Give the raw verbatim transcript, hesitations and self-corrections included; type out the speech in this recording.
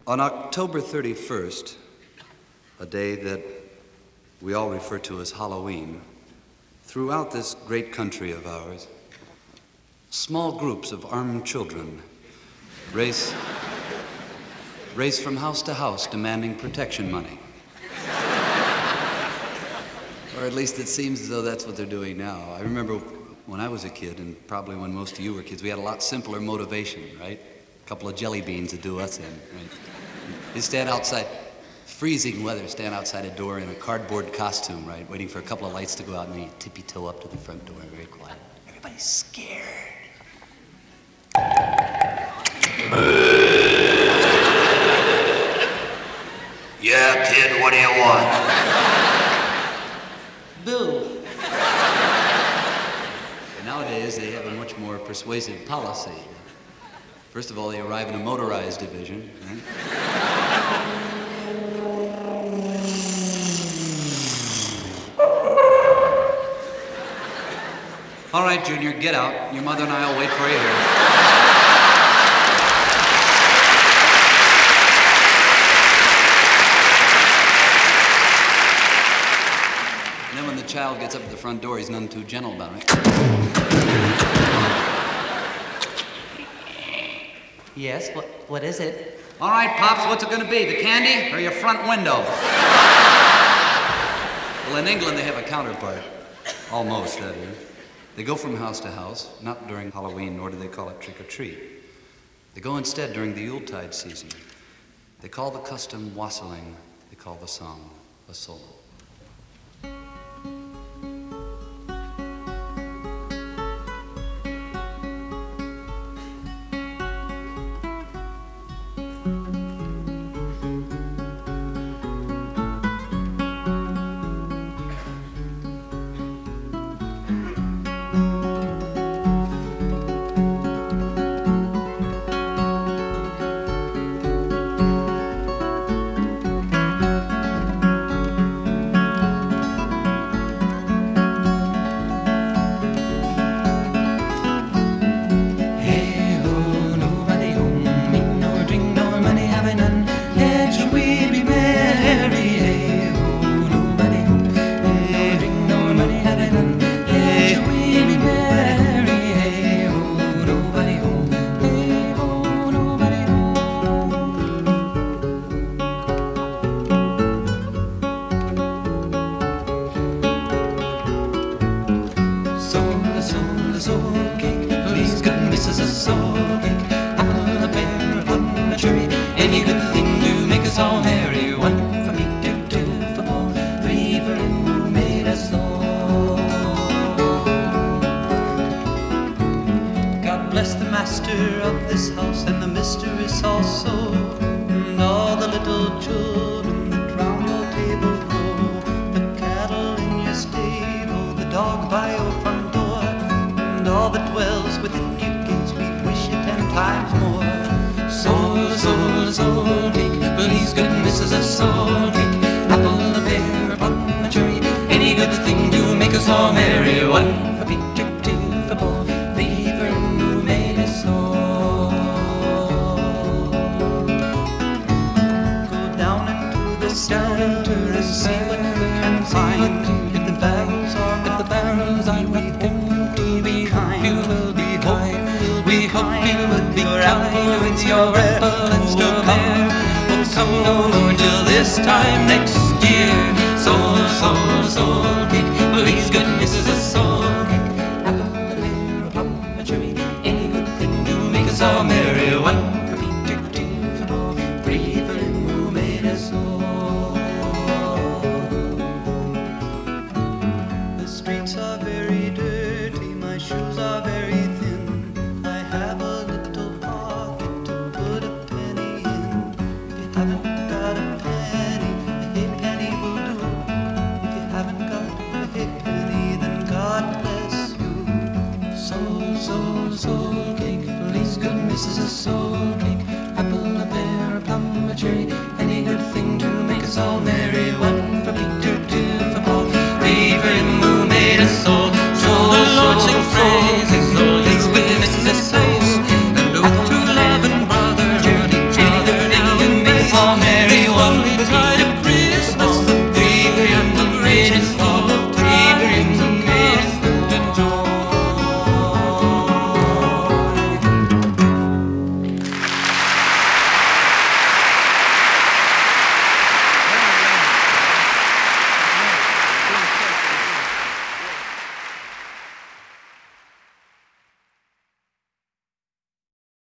On October thirty-first, a day that we all refer to as Halloween, throughout this great country of ours, small groups of armed children race, race from house to house demanding protection money. Or at least it seems as though that's what they're doing now. I remember when I was a kid, and probably when most of you were kids, we had a lot simpler motivation, right? A couple of jelly beans to do us in, right? You stand outside, freezing weather, stand outside a door in a cardboard costume, right? Waiting for a couple of lights to go out, and then you tippy toe up to the front door, very quiet. Everybody's scared. Yeah, kid, what do you want? Bill. Nowadays, they have a much more persuasive policy. First of all, they arrive in a motorized division, right? All right, Junior, get out. Your mother and I will wait for you here. And then when the child gets up at the front door, he's none too gentle about it. Yes, what, what is it? All right, Pops, what's it gonna be, the candy or your front window? Well, in England, they have a counterpart. Almost, that is. They go from house to house, not during Halloween, nor do they call it trick-or-treat. They go instead during the Yuletide season. They call the custom wassailing. They call the song a soul. Come over till this time next year. Soul, soul,